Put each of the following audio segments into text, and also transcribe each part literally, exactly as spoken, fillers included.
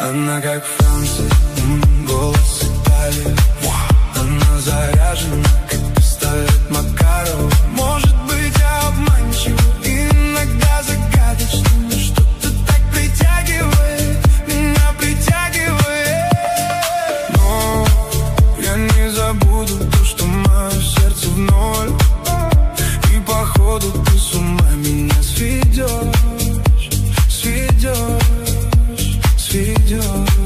Она как Франция, м-м, голос Италии. Она заряжена, как пистолет Макарова. Может быть, я обманчива, иногда загадочна, но что-то так притягивает, меня притягивает. Но я не забуду то, что мое сердце в ноль. И походу ты с ума меня сведешь, сведешь, сведешь.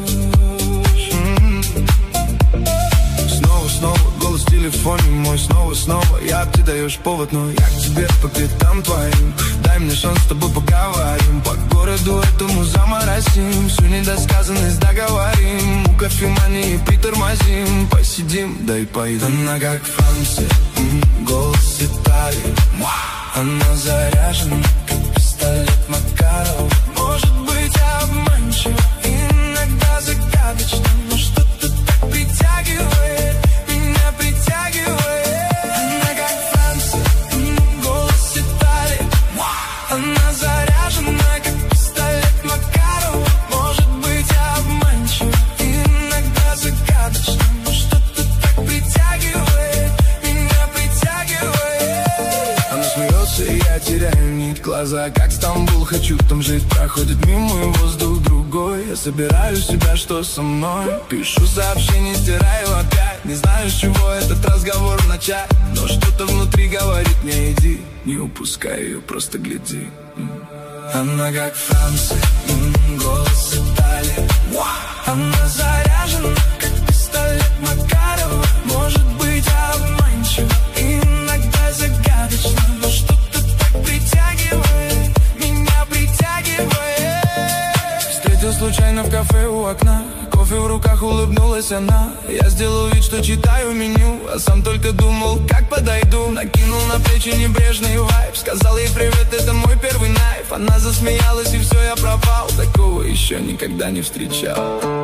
Снова, снова голос в телефоне мой, снова, снова. Я, ты даешь повод, но я к тебе по пятам твоим. Дай мне шанс, с тобой поговорим. По городу этому заморосим, всю недосказанность договорим. У кофемании притормозим, посидим, да и поедим. Она как Франция, м-м, голос Италии. Она заряжена, как пистолет Макарова. Может быть, я обманчива, иногда загадочна, но что-то так притягивает, меня притягивает. Она как Франция, м-м, голос Италии. Она заряжена, как пистолет Макарова. Может быть, я обманчива, иногда загадочна, но что-то так притягивает, меня притягивает. Она смеется, и я теряю нить. Глаза как Стамбул, хочу там жить. Проходит мимо и воздух другой. Я собираю себя, что со мной. Пишу сообщение, стираю опять. Не знаю, с чего этот разговор начать, но что-то внутри говорит мне: иди, не упускай ее, просто гляди. Она как Франция, м-м, голос Италии. Она заряжена, как пистолет Макарова. Может быть, я обманчива, иногда загадочна, но что-то так притягивает, меня притягивает. Встретил случайно в кафе у окна, кофе в руках, улыбнулась она. Я сделал вид, что читаю меню, а сам только думал, как подойду. Накинул на плечи небрежный вайб, сказал ей привет, это мой первый найф. Она засмеялась, и все, я пропал. Такого еще никогда не встречал.